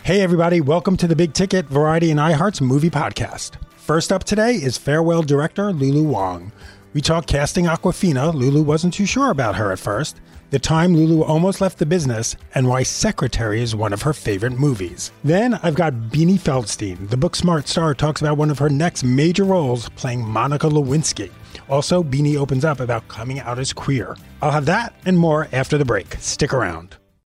Hey everybody, welcome to the Big Ticket Variety and iHeart's movie podcast. First up today is Farewell director Lulu Wang. We talk casting Awkwafina. Lulu wasn't too sure about her at first, the time Lulu almost left the business, and why Secretary is one of her favorite movies. Then I've got Beanie Feldstein. The Booksmart star talks about one of her next major roles, playing Monica Lewinsky. Also, Beanie opens up about coming out as queer. I'll have that and more after the break. Stick around.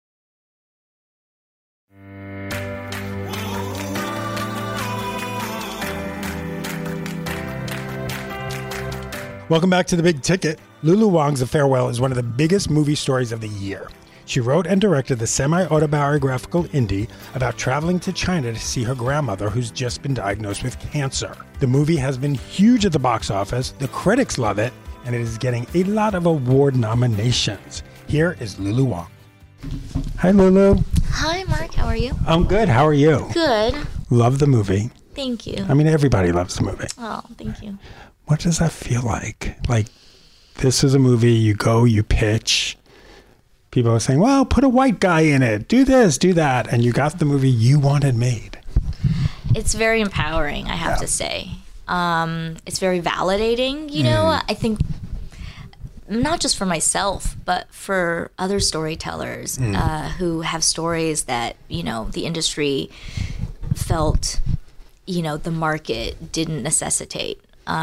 Welcome back to The Big Ticket. Lulu Wang's The Farewell is one of the biggest movie stories of the year. She wrote and directed the semi-autobiographical indie about traveling to China to see her grandmother who's just been diagnosed with cancer. The movie has been huge at the box office, the critics love it, and it is getting a lot of award nominations. Here is Lulu Wang. Hi, Lulu. Hi, Mark. How are you? I'm good. How are you? Good. Love the movie. Thank you. I mean, everybody loves the movie. Oh, thank you. What does that feel like? Like, this is a movie, you go, you pitch. People are saying, well, put a white guy in it. Do this, do that. And you got the movie you wanted made. It's very empowering, I have to say. It's very validating, you know. I think not just for myself, but for other storytellers who have stories that, you know, the industry felt, you know, the market didn't necessitate.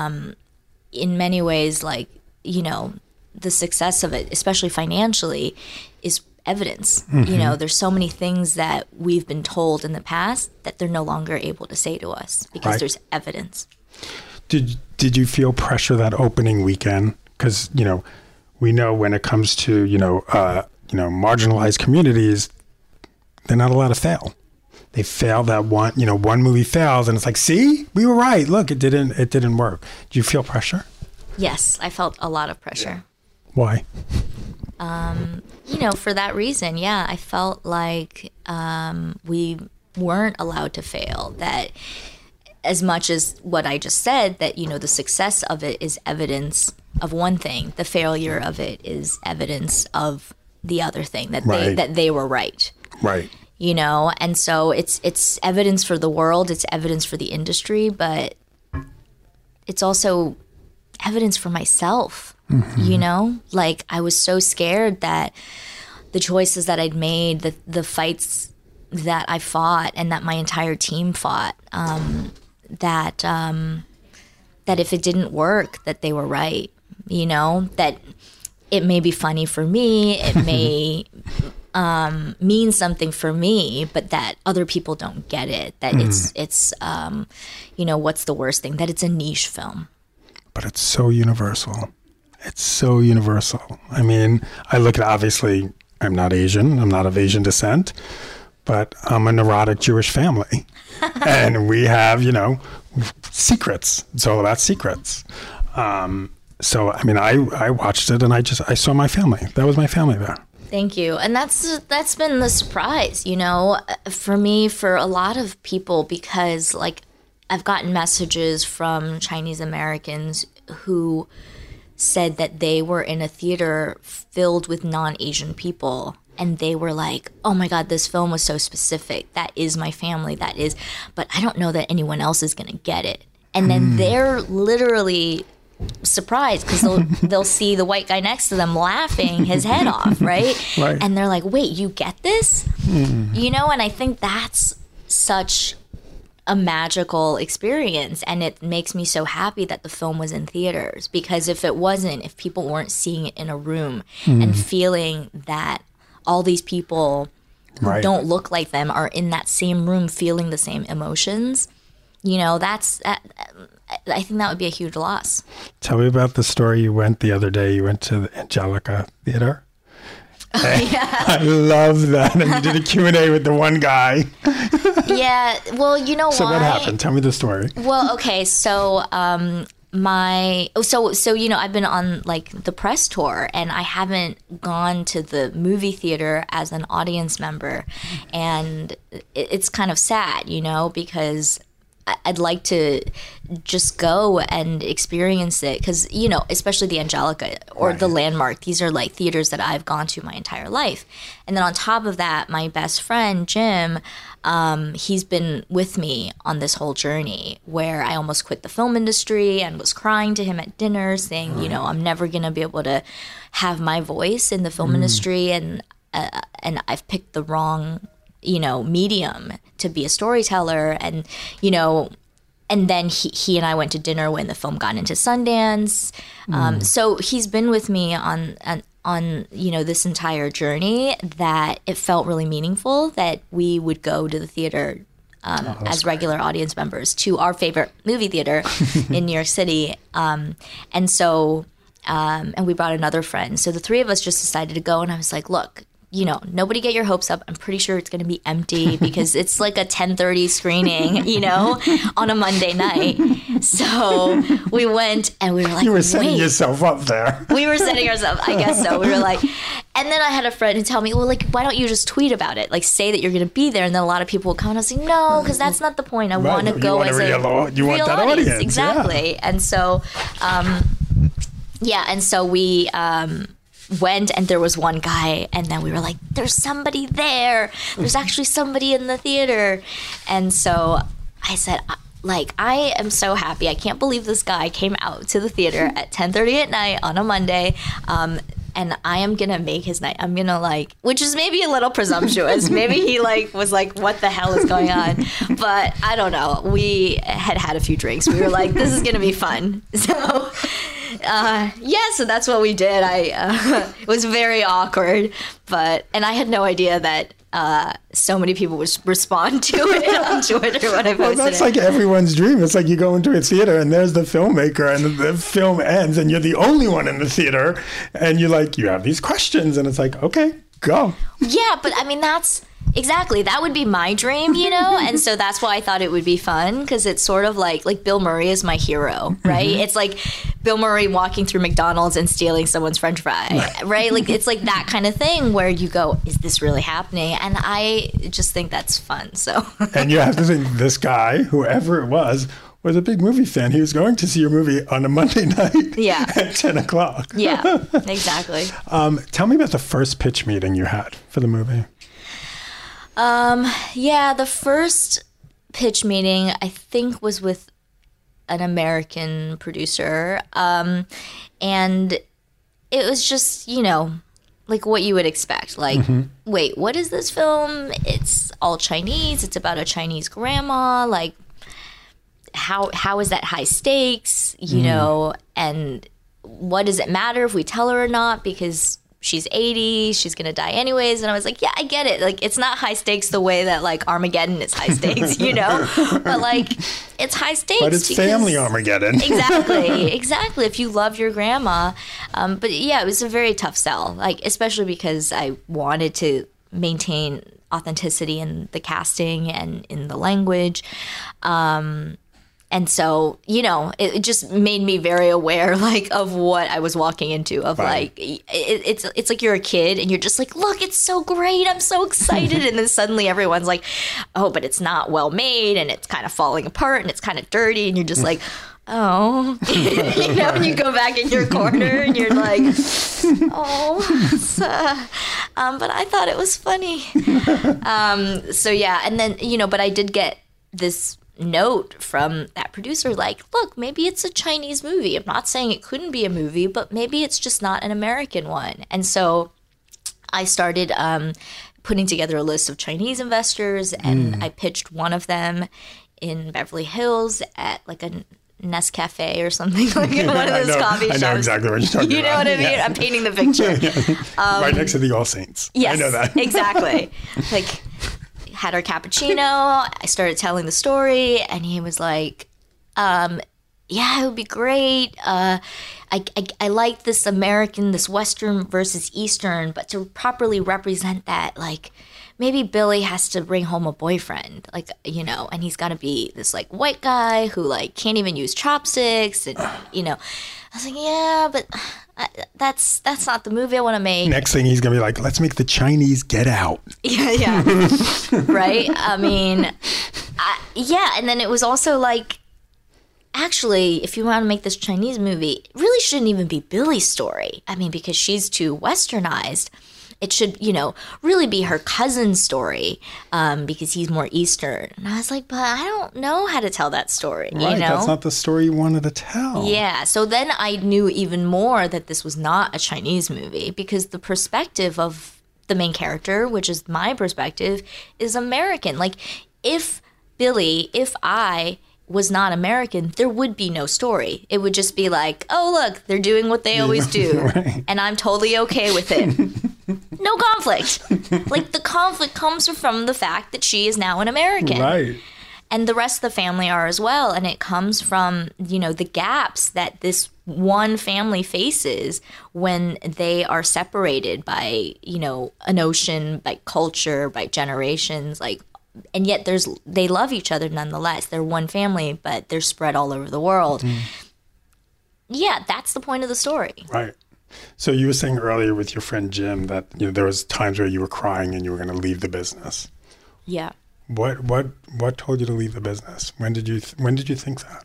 In many ways, like, you know, the success of it, especially financially, is evidence. You know, there's so many things that we've been told in the past that they're no longer able to say to us because there's evidence. Did you feel pressure that opening weekend? Because, you know, we know when it comes to, marginalized communities, they're not allowed to fail. They fail that one movie fails and it's like, see, we were right. Look, it didn't work. Do you feel pressure? Yes, I felt a lot of pressure. Why? You know, for that reason, yeah, I felt like we weren't allowed to fail. That as much as what I just said, that, you know, the success of it is evidence of one thing, the failure of it is evidence of the other thing, that they were right. Right. You know, and so it's evidence for the world, it's evidence for the industry, but it's also evidence for myself, you know? Like, I was so scared that the choices that I'd made, the fights that I fought and that my entire team fought, that if it didn't work, that they were right, you know? That it may be funny for me, it may mean something for me, but that other people don't get it. That it's you know, what's the worst thing? That it's a niche film. But it's so universal. It's so universal. I mean, I look at, obviously, I'm not Asian. I'm not of Asian descent, but I'm a neurotic Jewish family. And we have, you know, secrets. It's all about secrets. So, I mean, I watched it and I saw my family. That was my family there. Thank you. And that's been the surprise, you know, for me, for a lot of people, because, like, I've gotten messages from Chinese Americans who said that they were in a theater filled with non-Asian people and they were like, oh my God, this film was so specific. That is my family. That is, but I don't know that anyone else is going to get it. And then they're literally surprised because they'll see the white guy next to them laughing his head off, right? And they're like, wait, you get this? You know, and I think that's such a magical experience, and it makes me so happy that the film was in theaters, because if it wasn't, if people weren't seeing it in a room and feeling that all these people who don't look like them are in that same room feeling the same emotions, you know, I think that would be a huge loss. Tell me about the story you went the other day. You went to the Angelica Theater. Yeah. I love that. And you did a Q&A with the one guy. Yeah. Well, you know so why? So what happened? Tell me the story. Well, okay. So, so you know, I've been on like the press tour, and I haven't gone to the movie theater as an audience member, and it's kind of sad, you know, because I'd like to just go and experience it because, you know, especially the Angelica or the Landmark. These are like theaters that I've gone to my entire life. And then on top of that, my best friend, Jim, he's been with me on this whole journey where I almost quit the film industry and was crying to him at dinner saying, you know, I'm never going to be able to have my voice in the film industry. And I've picked the wrong, you know, medium to be a storyteller. And, you know, and then he and I went to dinner when the film got into Sundance. So he's been with me on, you know, this entire journey that it felt really meaningful that we would go to the theater as regular audience members to our favorite movie theater in New York City. And we brought another friend. So the three of us just decided to go. And I was like, look, you know, nobody get your hopes up. I'm pretty sure it's going to be empty because it's like a 10:30 screening, you know, on a Monday night. So we went and we were like, you were setting yourself up there. We were setting ourselves, I guess so. We were like, and then I had a friend who tell me, well, like, why don't you just tweet about it? Like, say that you're going to be there. And then a lot of people will come and I'll say, no, because that's not the point. I want to go as a you want that audience. Exactly. Yeah. And so, and so we went and there was one guy and then we were like, there's somebody there. There's actually somebody in the theater. And so I said, like, I am so happy. I can't believe this guy came out to the theater at 10:30 at night on a Monday. And I am going to make his night. I'm going to like, which is maybe a little presumptuous. Maybe he like was like, what the hell is going on? But I don't know. We had a few drinks. We were like, this is going to be fun. So so that's what we did. It was very awkward, and I had no idea that so many people would respond to it on Twitter when I posted Well, that's like everyone's dream. It's like you go into a theater and there's the filmmaker and the film ends and you're the only one in the theater and you have these questions and it's like, okay, go. Yeah, but I mean, that would be my dream, you know? And so that's why I thought it would be fun because it's sort of like Bill Murray is my hero, right? Mm-hmm. It's like Bill Murray walking through McDonald's and stealing someone's French fry, right? Like it's like that kind of thing where you go, is this really happening? And I just think that's fun, so. And you have to think this guy, whoever it was a big movie fan. He was going to see your movie on a Monday night at 10 o'clock. Yeah, exactly. Tell me about the first pitch meeting you had for the movie. The first pitch meeting I think was with an American producer. And it was just, you know, like what you would expect. Like, wait, what is this film? It's all Chinese. It's about a Chinese grandma. Like, how is that high stakes, you know? And what does it matter if we tell her or not? Because she's 80, she's going to die anyways. And I was like, yeah, I get it. Like, it's not high stakes the way that, like, Armageddon is high stakes, you know? But, like, it's high stakes. But it's family Armageddon. Exactly. If you love your grandma. But, yeah, it was a very tough sell, like, especially because I wanted to maintain authenticity in the casting and in the language. And so, you know, it just made me very aware, like, of what I was walking into. Of like, it's like you're a kid and you're just like, look, it's so great, I'm so excited, and then suddenly everyone's like, oh, but it's not well made, and it's kind of falling apart, and it's kind of dirty, and you're just like, oh, you know, and you go back in your corner and you're like, oh, but I thought it was funny. And then, you know, but I did get this note from that producer like, look, maybe it's a Chinese movie. I'm not saying it couldn't be a movie, but maybe it's just not an American one. And so I started putting together a list of Chinese investors, and I pitched one of them in Beverly Hills at like a Nescafe or something, like one of those coffee shops. I know exactly what you're talking about. You know what I mean? Yeah. I'm painting the picture. Right next to the All Saints. Yes, I know that. Exactly. Like, had our cappuccino. I started telling the story, and he was like, yeah, it would be great. I like this Western versus Eastern, but to properly represent that, like, maybe Billy has to bring home a boyfriend, like, you know, and he's got to be this, like, white guy who, like, can't even use chopsticks, and, you know. I was like, yeah, but that's not the movie I want to make. Next thing he's going to be like, let's make the Chinese Get Out. Yeah. Right? I mean, Yeah, and then it was also like, actually, if you want to make this Chinese movie, it really shouldn't even be Billy's story. I mean, because she's too westernized. It should, really be her cousin's story because he's more Eastern. And I was like, but I don't know how to tell that story, Right, that's not the story you wanted to tell. Yeah, so then I knew even more that this was not a Chinese movie because the perspective of the main character, which is my perspective, is American. Like, if I was not American, there would be no story. It would just be like, oh, look, they're doing what they always do. Right. And I'm totally okay with it. No conflict. Like, the conflict comes from the fact that she is now an American. Right. And the rest of the family are as well. And it comes from, the gaps that this one family faces when they are separated by, an ocean, by culture, by generations, and yet they love each other nonetheless. They're one family, but they're spread all over the world. Yeah, that's the point of the story. Right. So you were saying earlier with your friend Jim that there was times where you were crying and you were going to leave the business. Yeah. What told you to leave the business? When did you think that?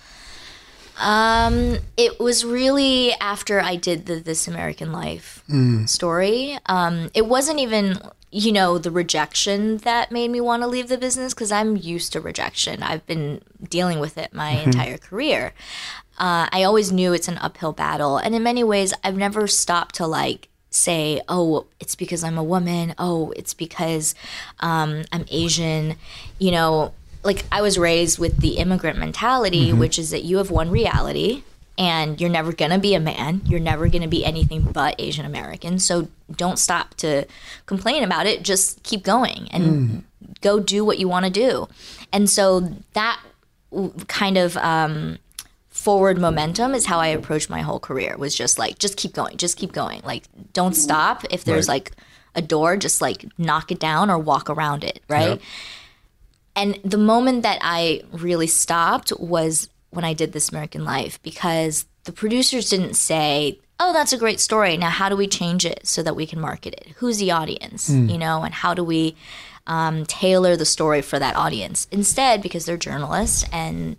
It was really after I did the This American Life story. It wasn't even the rejection that made me want to leave the business because I'm used to rejection. I've been dealing with it my entire career. I always knew it's an uphill battle. And in many ways, I've never stopped to say, oh, it's because I'm a woman. Oh, it's because I'm Asian. I was raised with the immigrant mentality, which is that you have one reality and you're never going to be a man. You're never going to be anything but Asian American. So don't stop to complain about it. Just keep going and go do what you want to do. And so that kind of forward momentum is how I approached my whole career, was just keep going, just keep going. Don't stop. If there's a door, just knock it down or walk around it, right? Yep. And the moment that I really stopped was when I did This American Life, because the producers didn't say, oh, that's a great story. Now, how do we change it so that we can market it? Who's the audience, and how do we tailor the story for that audience? Instead, because they're journalists and,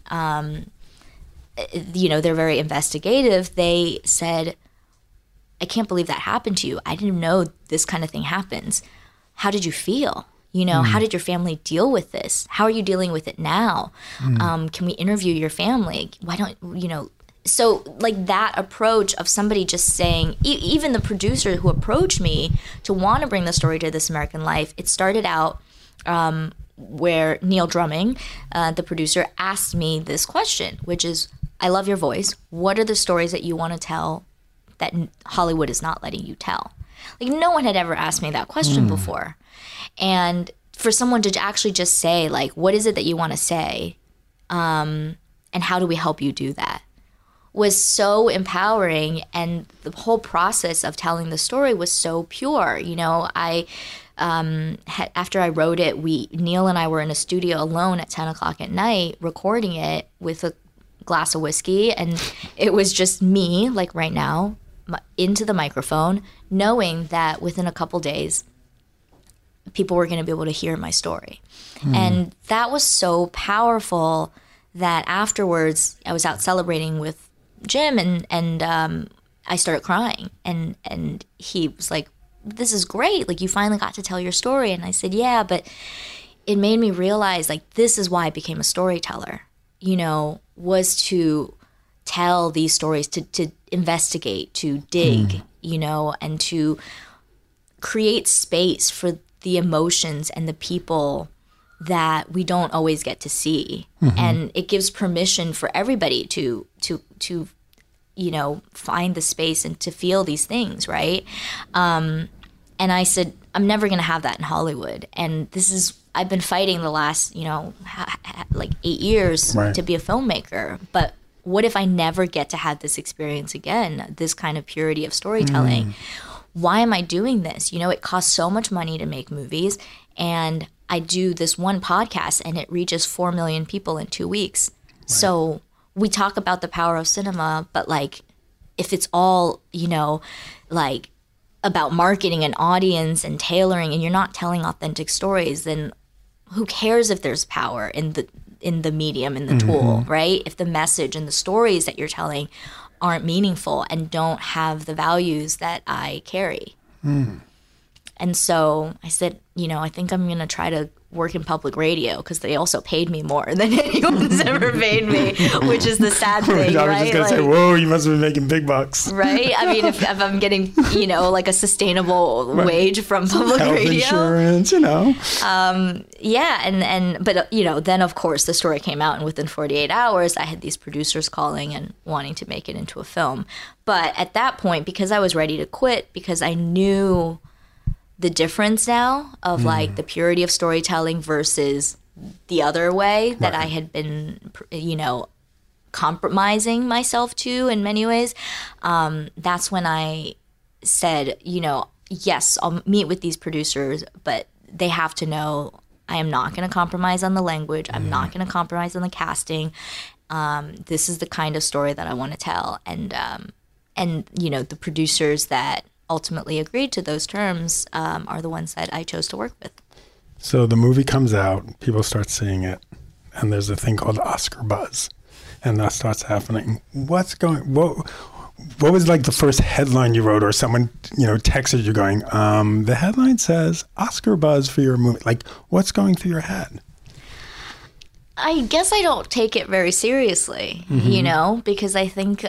they're very investigative, they said, I can't believe that happened to you. I didn't know this kind of thing happens. How did you feel? How did your family deal with this? How are you dealing with it now? Can we interview your family? Why don't, So that approach of somebody just saying, even the producer who approached me to want to bring the story to This American Life, it started out where Neil Drumming, the producer, asked me this question, which is, I love your voice. What are the stories that you want to tell that Hollywood is not letting you tell? No one had ever asked me that question before. And for someone to actually just say, what is it that you want to say? And how do we help you do that? Was so empowering. And the whole process of telling the story was so pure. After I wrote it, Neil and I were in a studio alone at 10 o'clock at night recording it with a glass of whiskey. And it was just me, right now, into the microphone, knowing that within a couple days, people were going to be able to hear my story. And that was so powerful that afterwards I was out celebrating with Jim and I started crying. And he was like, this is great. You finally got to tell your story. And I said, yeah, but it made me realize this is why I became a storyteller, was to tell these stories, to investigate, to dig, and to create space for the emotions and the people that we don't always get to see. And it gives permission for everybody to find the space and to feel these things, right? And I said, I'm never going to have that in Hollywood. And I've been fighting the last, 8 years to be a filmmaker. But what if I never get to have this experience again, this kind of purity of storytelling? Why am I doing this? It costs so much money to make movies, and I do this one podcast and it reaches 4 million people in 2 weeks. Right. So we talk about the power of cinema, but if it's all, about marketing an audience and tailoring, and you're not telling authentic stories, then who cares if there's power in the medium, in the tool, right? If the message and the stories that you're telling aren't meaningful and don't have the values that I carry. And so I said, I think I'm going to try to work in public radio because they also paid me more than anyone's ever paid me, which is the sad thing, I was right? just going to say, whoa, you must have been making big bucks. Right? I mean, if I'm getting, like a sustainable wage from public Health radio. insurance, Yeah, but then of course the story came out, and within 48 hours I had these producers calling and wanting to make it into a film. But at that point, because I was ready to quit, because I knew the difference now of like the purity of storytelling versus the other way that I had been, compromising myself to in many ways. That's when I said, yes, I'll meet with these producers, but they have to know I am not going to compromise on the language. I'm not going to compromise on the casting. This is the kind of story that I want to tell. And the producers that ultimately agreed to those terms are the ones that I chose to work with. So the movie comes out, people start seeing it, and there's a thing called Oscar buzz, and that starts happening. What was like the first headline you wrote, or someone texted you going, the headline says Oscar buzz for your movie? Like, what's going through your head? I guess I don't take it very seriously, because I think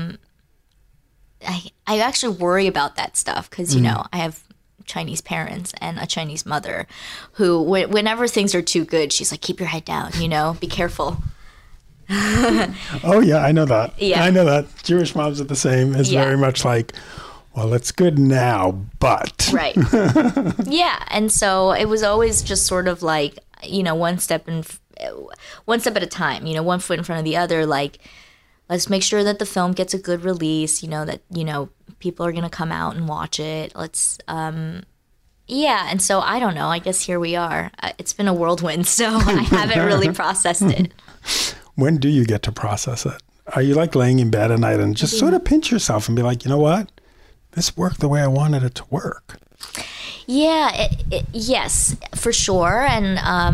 I actually worry about that stuff because, I have Chinese parents and a Chinese mother who, whenever things are too good, she's like, keep your head down, be careful. Oh, yeah, I know that. Yeah. I know that. Jewish moms are the same. It's very much like, well, it's good now, but. Right. Yeah. And so it was always just sort of like, one step at a time, one foot in front of the other, like, let's make sure that the film gets a good release, that, people are going to come out and watch it. Let's, and so I don't know. I guess here we are. It's been a whirlwind, so I haven't really processed it. When do you get to process it? Are you like laying in bed at night and just sort of pinch yourself and be like, you know what? This worked the way I wanted it to work. Yeah, yes, for sure. And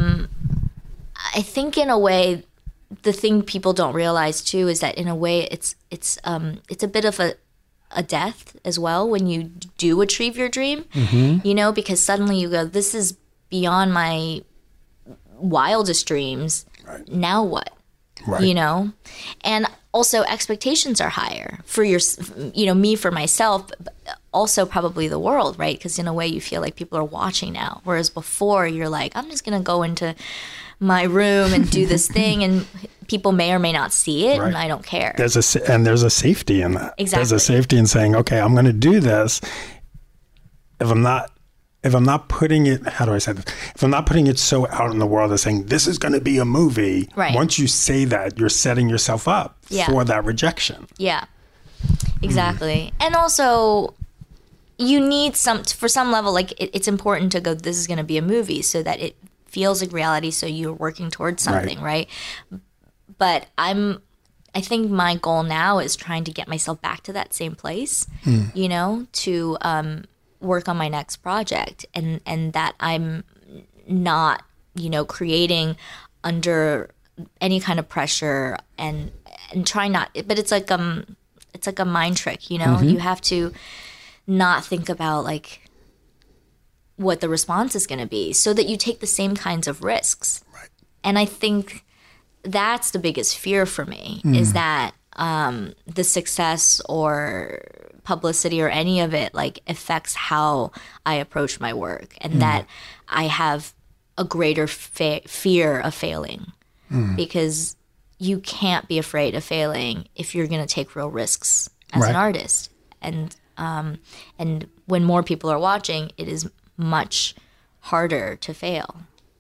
I think in a way, the thing people don't realize too is that in a way it's a bit of a death as well when you do achieve your dream, because suddenly you go, this is beyond my wildest dreams. Right. Now what? Right. And also expectations are higher for me, for myself, but also probably the world, right? Because in a way you feel like people are watching now, whereas before you're like, I'm just gonna go into my room and do this thing, and people may or may not see it, and I don't care. There's a safety in that. Exactly. There's a safety in saying, okay, I'm going to do this. If I'm not putting it, how do I say this? If I'm not putting it so out in the world as saying this is going to be a movie, right. Once you say that, you're setting yourself up for that rejection. Yeah, exactly. And also, you need for some level, like it's important to go, this is going to be a movie, so that it feels like reality, so you're working towards something, right? But I think my goal now is trying to get myself back to that same place, to work on my next project, and that I'm not, creating under any kind of pressure and try not, but it's like a mind trick, you have to not think about like what the response is going to be so that you take the same kinds of risks. Right. And I think that's the biggest fear for me is that the success or publicity or any of it like affects how I approach my work, and that I have a greater fear of failing because you can't be afraid of failing if you're going to take real risks as an artist. And when more people are watching, it is much harder to fail.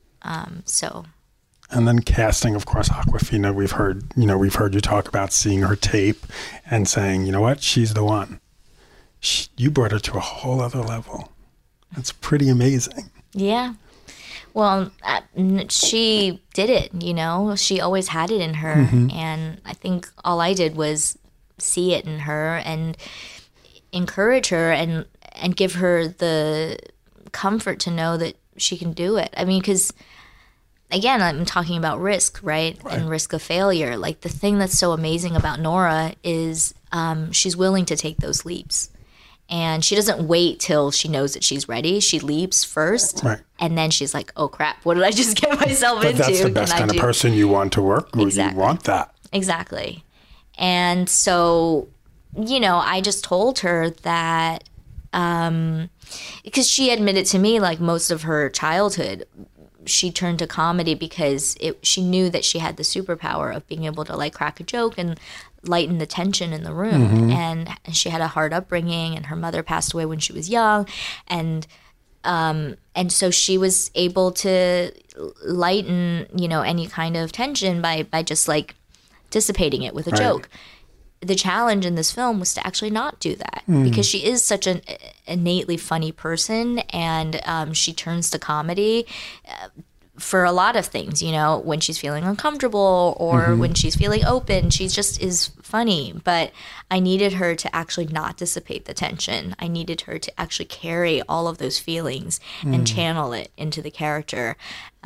And then casting, of course, Awkwafina. We've heard you talk about seeing her tape and saying, you know what, she's the one. You brought her to a whole other level. It's pretty amazing. Yeah. Well, she did it, She always had it in her. And I think all I did was see it in her and encourage her and give her the comfort to know that she can do it. I mean, because again, I'm talking about risk, right? And risk of failure. Like, the thing that's so amazing about Nora is she's willing to take those leaps. And she doesn't wait till she knows that she's ready. She leaps first, and then she's like, oh, crap, what did I just get myself into? That's the best kind of person you want to work with. Exactly. You want that. Exactly. And so, you know, I just told her that, because she admitted to me, like, most of her childhood, she turned to comedy because she knew that she had the superpower of being able to, like, crack a joke and lighten the tension in the room. And she had a hard upbringing, and her mother passed away when she was young. And so she was able to lighten, you know, any kind of tension by just, like, dissipating it with a joke. The challenge in this film was to actually not do that, because she is such an innately funny person, and she turns to comedy for a lot of things, you know, when she's feeling uncomfortable or when she's feeling open. She just is funny. But I needed her to actually not dissipate the tension. I needed her to actually carry all of those feelings and channel it into the character.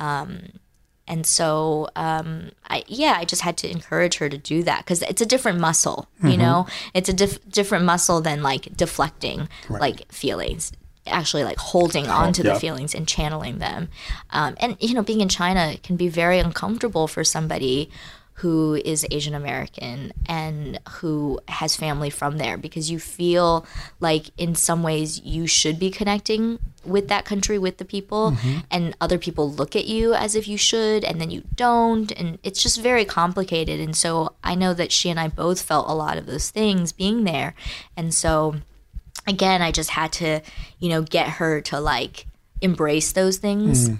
And so, I just had to encourage her to do that, because it's a different muscle, you know? It's a different muscle than, like, deflecting, like, feelings. Actually, like, holding on to the feelings and channeling them. And, you know, being in China can be very uncomfortable for somebody who is Asian American and who has family from there, because you feel like in some ways you should be connecting with that country, with the people, and other people look at you as if you should, and then you don't, and it's just very complicated. And so I know that she and I both felt a lot of those things being there. And so, again, I just had to, you know, get her to, like, embrace those things.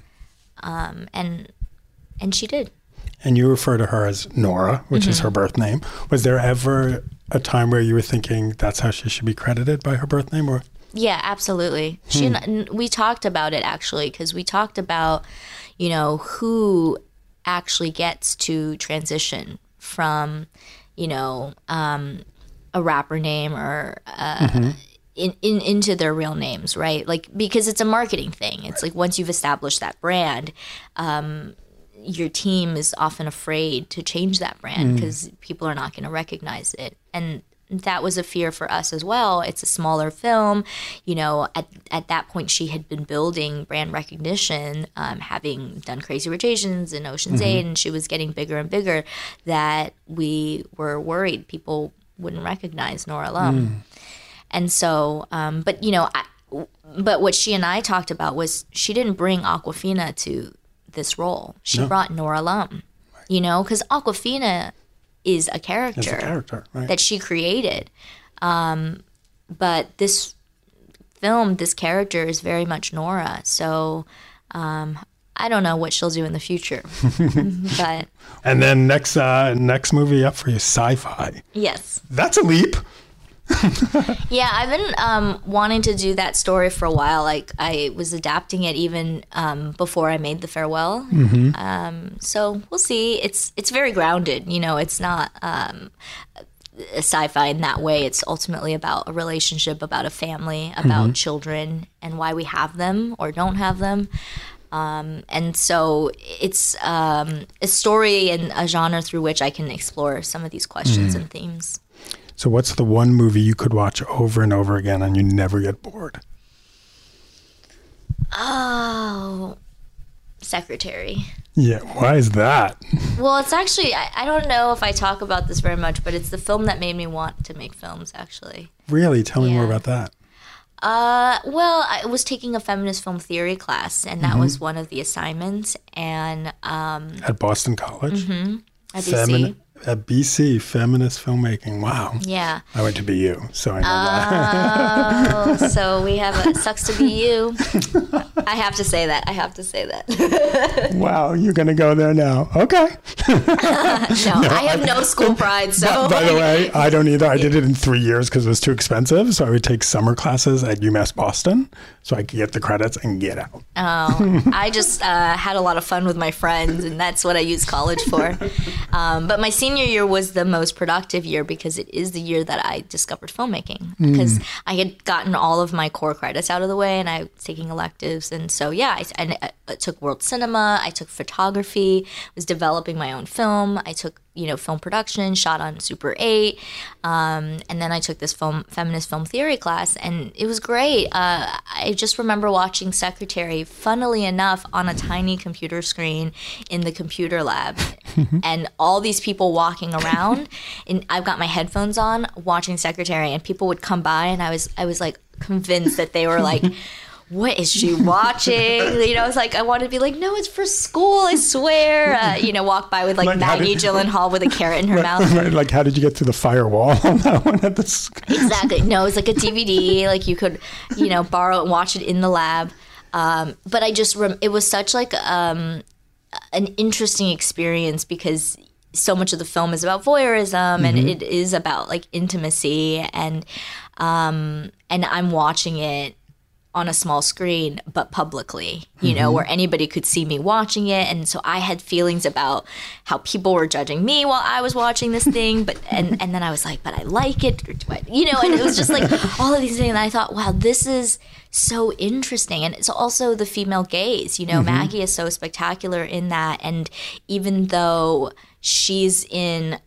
And she did. And you refer to her as Nora, which is her birth name. Was there ever a time where you were thinking that's how she should be credited by her birth name? Or yeah, absolutely. She and we talked about it, actually, because we talked about, you know, who actually gets to transition from, you know, a rapper name or into their real names, right? Like, because it's a marketing thing. It's like, once you've established that brand, your team is often afraid to change that brand because people are not going to recognize it. And that was a fear for us as well. It's a smaller film. You know, at that point, she had been building brand recognition, having done Crazy Rich Asians and Ocean's 8, and she was getting bigger and bigger, that we were worried people wouldn't recognize Nora Lum. And so, but, you know, but what she and I talked about was she didn't bring Awkwafina to this role. She brought Nora Lum, you know, because Awkwafina is a character, that she created. But this film, this character is very much Nora. So I don't know what she'll do in the future. But and then next movie up for you, Sci-Fi. Yes. That's a leap. Yeah, I've been wanting to do that story for a while. Like, I was adapting it even before I made The Farewell. So we'll see. It's very grounded. You know, it's not sci-fi in that way. It's ultimately about a relationship, about a family, about children, and why we have them or don't have them. And so it's a story and a genre through which I can explore some of these questions and themes. So what's the one movie you could watch over and over again and you never get bored? Oh, Secretary. Yeah, why is that? Well, it's actually, I don't know if I talk about this very much, but it's the film that made me want to make films, actually. Really? Tell me more about that. Well, I was taking a feminist film theory class, and that was one of the assignments. And at Boston College? At BC. At BC, feminist filmmaking. Wow. Yeah. I went to BU, so I know that. Oh, so we have a sucks to be you. I have to say that. Wow, you're going to go there now. Okay. No, I have no school pride, so. By the way, I don't either. I did it in 3 years because it was too expensive. So I would take summer classes at UMass Boston so I could get the credits and get out. Oh, I just had a lot of fun with my friends, and that's what I use college for. But my senior senior year was the most productive year because it is the year that I discovered filmmaking, because I had gotten all of my core credits out of the way and I was taking electives. And so, yeah, I took world cinema, I took photography, was developing my own film. I took, film production, shot on Super 8. And then I took this feminist film theory class, and it was great. I just remember watching Secretary, funnily enough, on a tiny computer screen in the computer lab. And all these people walking around, and I've got my headphones on watching Secretary, and people would come by, and I was like convinced that they were like, what is she watching? I was like, I wanted to be like, no, it's for school, I swear. Walk by with like Maggie Gyllenhaal with a carrot in her mouth. Right, like, how did you get through the firewall on that one at the school? Exactly. No, it's like a DVD. Like you could, borrow it and watch it in the lab. But I just, it was such like an interesting experience because so much of the film is about voyeurism and it is about like intimacy and I'm watching it on a small screen, but publicly, where anybody could see me watching it. And so I had feelings about how people were judging me while I was watching this thing. But, and then I was like, but I like it, and it was just like all of these things. And I thought, wow, this is so interesting. And it's also the female gaze, Maggie is so spectacular in that. And even though she's in,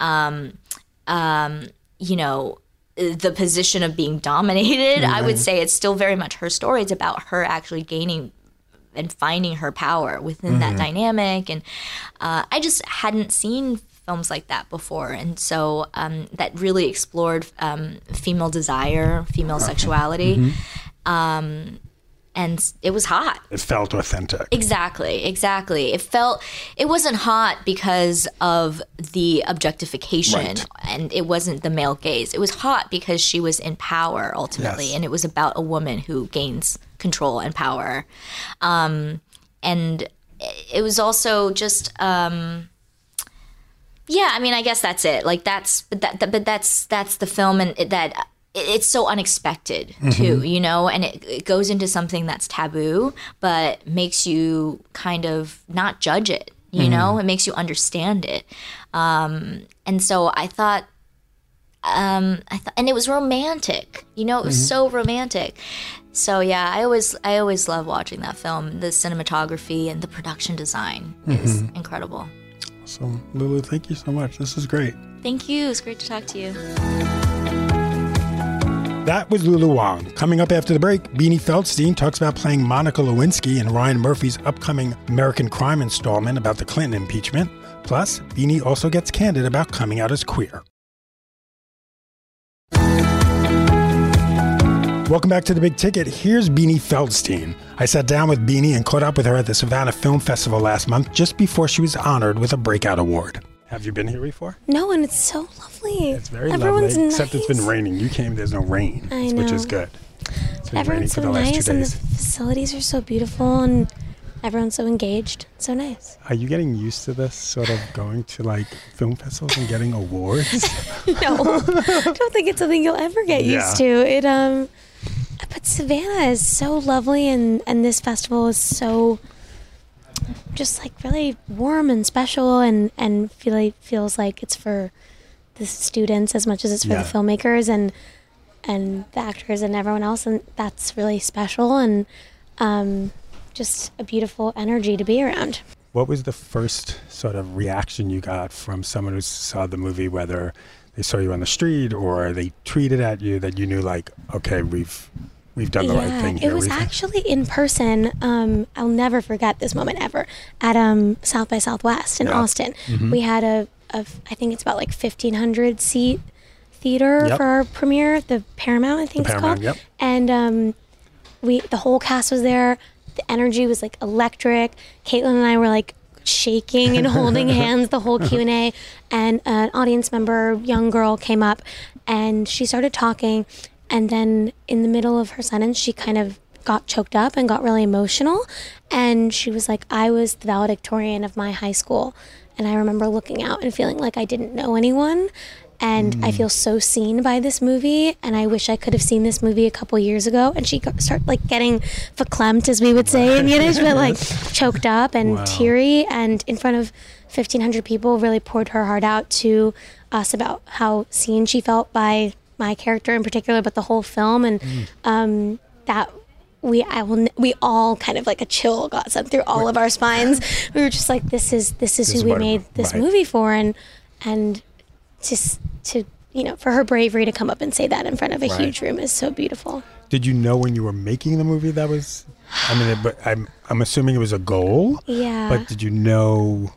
the position of being dominated, I would say it's still very much her story. It's about her actually gaining and finding her power within that dynamic. And I just hadn't seen films like that before. And so that really explored female desire, female sexuality. And it was hot. It felt authentic. Exactly. It wasn't hot because of the objectification, right, and it wasn't the male gaze. It was hot because she was in power ultimately, yes, and it was about a woman who gains control and power. And it was also just, I guess that's it. Like that's the film, and it's so unexpected too, and it goes into something that's taboo, but makes you kind of not judge it, it makes you understand it. And so I thought, and it was romantic, it was so romantic. So yeah, I always love watching that film. The cinematography and the production design is incredible. So Lulu, thank you so much. This is great. Thank you. It's great to talk to you. That was Lulu Wang. Coming up after the break, Beanie Feldstein talks about playing Monica Lewinsky in Ryan Murphy's upcoming American Crime installment about the Clinton impeachment. Plus, Beanie also gets candid about coming out as queer. Welcome back to The Big Ticket. Here's Beanie Feldstein. I sat down with Beanie and caught up with her at the Savannah Film Festival last month, just before she was honored with a Breakout Award. Have you been here before? No, and it's so lovely. It's very Everyone's lovely, nice. Except it's been raining. You came, there's no rain, which is good. Everyone's so nice, and the facilities are so beautiful, and everyone's so engaged. It's so nice. Are you getting used to this, sort of going to like film festivals and getting awards? No, I don't think it's something you'll ever get used to. But Savannah is so lovely, and this festival is so just like really warm and special, and feels like it's for the students as much as it's for the filmmakers and the actors and everyone else, and that's really special, and just a beautiful energy to be around. What was the first sort of reaction you got from someone who saw the movie, whether they saw you on the street or they tweeted at you, that you knew like, okay, we've done the right thing here? It was actually in person. I'll never forget this moment ever. At South by Southwest in Austin. We had a I think it's about like 1,500 seat theater for our premiere, the Paramount, I think it's called. Yep. And the whole cast was there. The energy was like electric. Caitlin and I were like shaking and holding hands the whole Q&A. And an audience member, young girl, came up and she started talking. And then in the middle of her sentence, she kind of got choked up and got really emotional. And she was like, I was the valedictorian of my high school. And I remember looking out and feeling like I didn't know anyone. And I feel so seen by this movie, and I wish I could have seen this movie a couple years ago. And she started like getting verklempt, as we would say in Yiddish, but like choked up and teary, and in front of 1,500 people really poured her heart out to us about how seen she felt by my character in particular, but the whole film. And that we all kind of like a chill got sent through all of our spines. We were just like, this is who we made this movie for, and just to, you know, for her bravery to come up and say that in front of a huge room is so beautiful. Did you know when you were making the movie that was, I mean, but I'm assuming it was a goal. Yeah. But did you know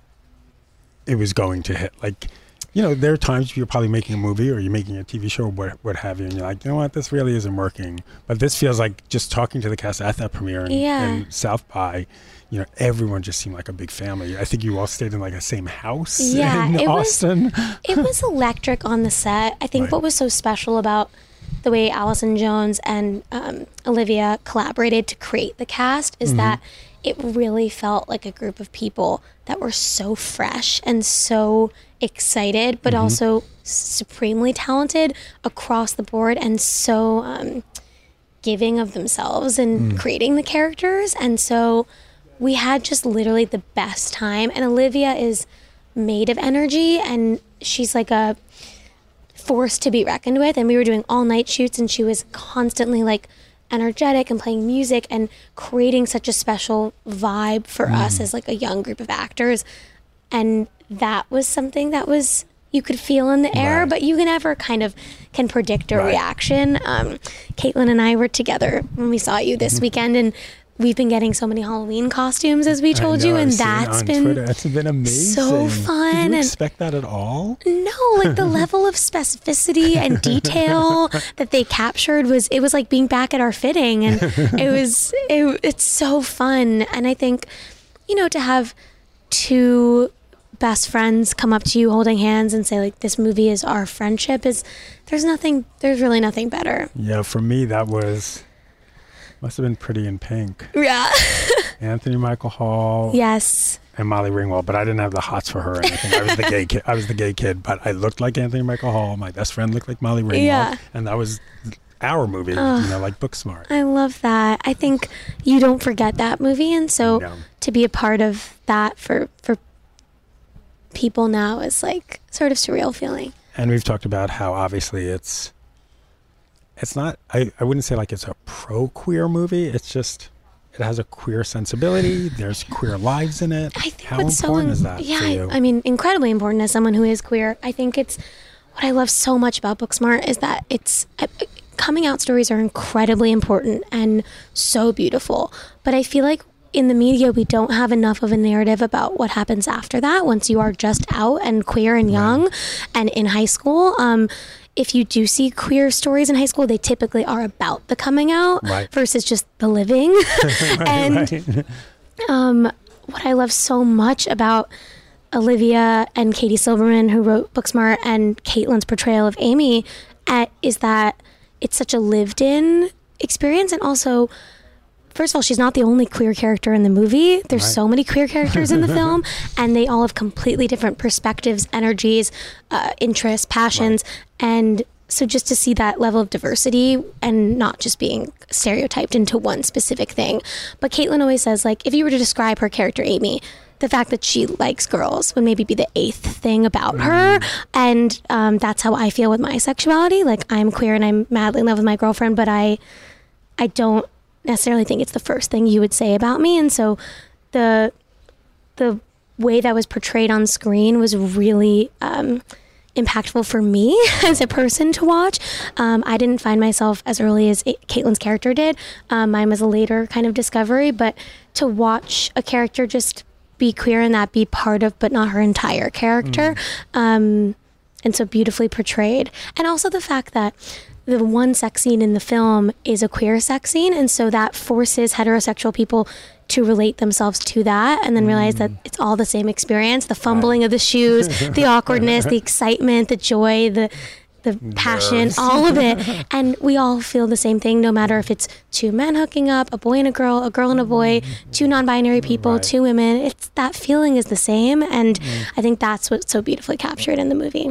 it was going to hit? Like, you know, there are times you're probably making a movie or you're making a TV show or what have you, and you're like, you know what, this really isn't working. But this feels like, just talking to the cast at that premiere in South by, you know, everyone just seemed like a big family. I think you all stayed in like the same house in Austin. It was electric on the set. I think what was so special about the way Allison Jones and Olivia collaborated to create the cast is that it really felt like a group of people that were so fresh and so excited, but also supremely talented across the board, and so giving of themselves and creating the characters. And so we had just literally the best time. And Olivia is made of energy, and she's like a force to be reckoned with. And we were doing all night shoots, and she was constantly like energetic and playing music and creating such a special vibe for us as like a young group of actors. And that was something that was, you could feel in the air, but you never kind of can predict a reaction. Caitlin and I were together when we saw you this weekend, and we've been getting so many Halloween costumes, as we told you, and that's been amazing. So fun. Did you expect that at all? No, like the level of specificity and detail that they captured was like being back at our fitting, and it's so fun. And I think, you know, to have two best friends come up to you holding hands and say like, this movie is our friendship, there's really nothing better. Yeah, for me that must have been Pretty in Pink. Yeah. Anthony Michael Hall. Yes. And Molly Ringwald, but I didn't have the hots for her or anything. I was the gay kid, but I looked like Anthony Michael Hall. My best friend looked like Molly Ringwald. Yeah. And that was our movie, you know, like Booksmart. I love that. I think you don't forget that movie, and so to be a part of that for people now is like sort of surreal feeling. And we've talked about how obviously it's not, I wouldn't say like it's a pro-queer movie. It's just, it has a queer sensibility. There's queer lives in it. I think how important is that for you? I mean, incredibly important as someone who is queer. I think it's, what I love so much about Booksmart is that it's, coming out stories are incredibly important and so beautiful. But I feel like in the media, we don't have enough of a narrative about what happens after that, once you are just out and queer and young and in high school. If you do see queer stories in high school, they typically are about the coming out versus just the living. What I love so much about Olivia and Katie Silverman, who wrote Booksmart, and Caitlin's portrayal of Amy, is that it's such a lived-in experience. And also, first of all, she's not the only queer character in the movie. There's so many queer characters in the film, and they all have completely different perspectives, energies, interests, passions. And so just to see that level of diversity and not just being stereotyped into one specific thing. But Caitlin always says, like, if you were to describe her character, Amy, the fact that she likes girls would maybe be the 8th thing about her. And that's how I feel with my sexuality. Like, I'm queer and I'm madly in love with my girlfriend, but I don't necessarily think it's the first thing you would say about me. And so the way that was portrayed on screen was really impactful for me as a person to watch. I didn't find myself as early as Caitlin's character did. Mine was a later kind of discovery, but to watch a character just be queer and that be part of, but not her entire character, and so beautifully portrayed. And also the fact that the one sex scene in the film is a queer sex scene, and so that forces heterosexual people to relate themselves to that and then realize that it's all the same experience, the fumbling of the shoes, the awkwardness, the excitement, the joy, the passion, all of it. And we all feel the same thing, no matter if it's two men hooking up, a boy and a girl and a boy, two non-binary people, two women. It's that feeling is the same. And I think that's what's so beautifully captured in the movie.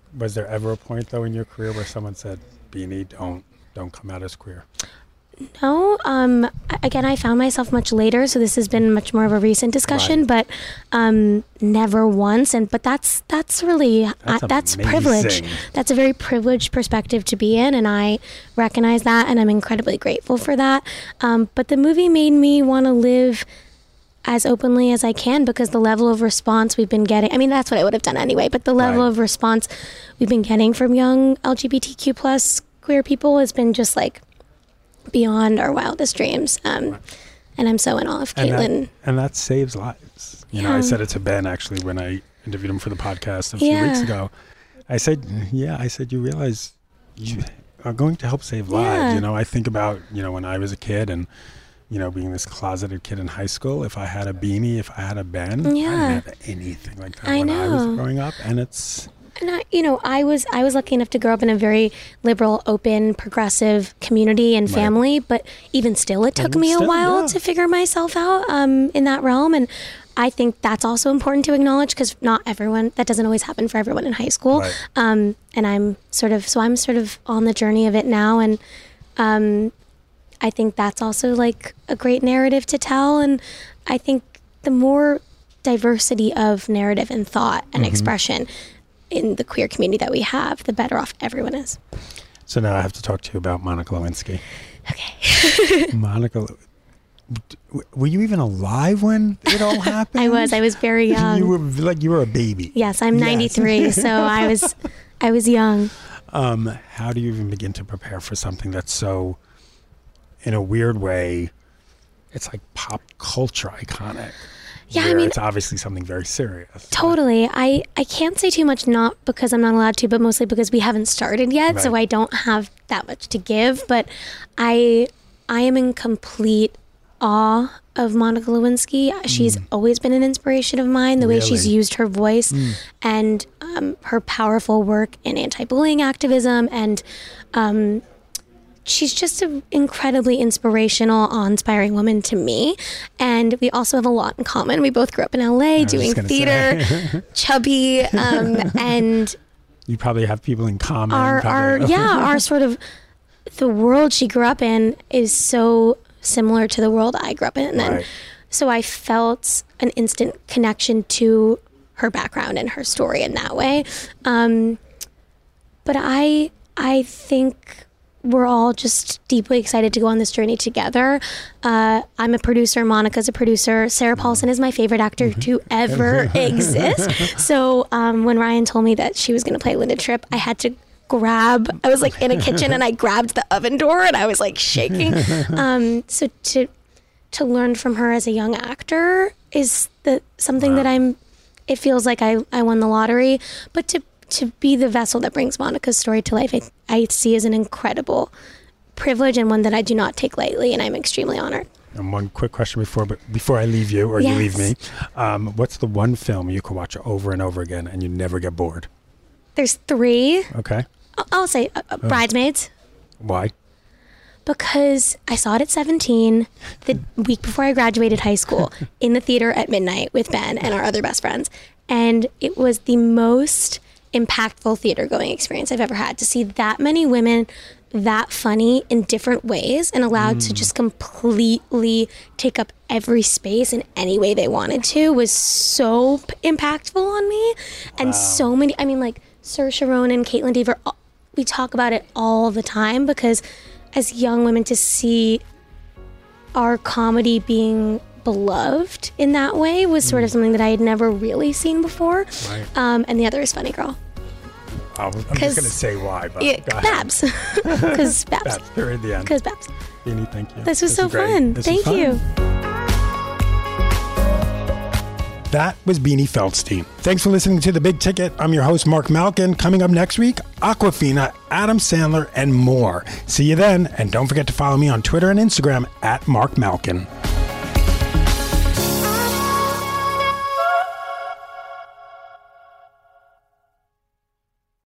Was there ever a point though in your career where someone said, Beanie, don't come out as queer? No. Again, I found myself much later, so this has been much more of a recent discussion, Right. but never once. But that's really that's privilege. amazing. That's a very privileged perspective to be in, and I recognize that, and I'm incredibly grateful for that. But the movie made me want to live as openly as I can, because the level of response we've been getting, I mean, that's what I would have done anyway, but the level Right. of response we've been getting from young LGBTQ plus queer people has been just like beyond our wildest dreams. And I'm so in awe of Caitlin. And that saves lives. You know, I Yeah. said it to Ben actually when I interviewed him for the podcast a few Yeah. weeks ago. I said, you realize you are going to help save lives. Yeah. You know, I think about, when I was a kid and, being this closeted kid in high school, if I had a Beanie, if I had a Ben, I Yeah. didn't have anything like that I when I was know. growing up. And it's, And I was lucky enough to grow up in a very liberal, open, progressive community and Right. family, but even still, it took Even me a still, while yeah. to figure myself out in that realm. And I think that's also important to acknowledge, because not everyone, that doesn't always happen for everyone in high school. Right. And I'm sort of on the journey of it now. And I think that's also like a great narrative to tell. And I think the more diversity of narrative and thought and expression in the queer community that we have, the better off everyone is. so now I have to talk to you about Monica Lewinsky. Okay. Monica, were you even alive when it all happened? I was very young. You were a baby. Yes, I'm Yes. 93, so I was young. How do you even begin to prepare for something that's so, in a weird way, it's like pop culture iconic? Yeah, I where mean- it's obviously something very serious. Totally. I can't say too much, not because I'm not allowed to, but mostly because we haven't started yet, so Right. I don't have that much to give. But I am in complete awe of Monica Lewinsky. She's always been an inspiration of mine, the way she's Really? used her voice and her powerful work in anti-bullying activism. And she's just an incredibly inspirational, awe-inspiring woman to me. And we also have a lot in common. We both grew up in LA doing just gonna theater, say. chubby, and You probably have people in common. our sort of, the world she grew up in is so similar to the world I grew up in. And Right. so I felt an instant connection to her background and her story in that way. But I think we're all just deeply excited to go on this journey together. I'm a producer. Monica's a producer. Sarah Paulson is my favorite actor to ever exist. So when Ryan told me that she was going to play Linda Tripp, I had to I was like in a kitchen and I grabbed the oven door and I was like shaking. So to learn from her as a young actor is something that it feels like I won the lottery, but to be the vessel that brings Monica's story to life, I see as an incredible privilege and one that I do not take lightly, and I'm extremely honored. And one quick question before I leave you or Yes. you leave me. What's the one film you could watch over and over again and you never get bored? There's 3. Okay. I'll say Bridesmaids, Why? because I saw it at 17, the week before I graduated high school, in the theater at midnight with Ben and our other best friends. And it was the most impactful theater going experience I've ever had, to see that many women that funny in different ways and allowed to just completely take up every space in any way they wanted to was so impactful on me. And so many, I mean, like Saoirse Ronan, Caitlin Dever, we talk about it all the time, because as young women, to see our comedy being beloved in that way was sort of something that I had never really seen before. Right. And the other is Funny Girl. I'm just going to say why, but Yeah, go ahead. Babs. Because Babs. Babs, they're in the end. Because Babs. Beanie, thank you. This was so great. fun. This was Thank fun. you. That was Beanie Feldstein. Thanks for listening to The Big Ticket. I'm your host, Mark Malkin. Coming up next week, Awkwafina, Adam Sandler, and more. See you then, and don't forget to follow me on Twitter and Instagram @Mark Malkin.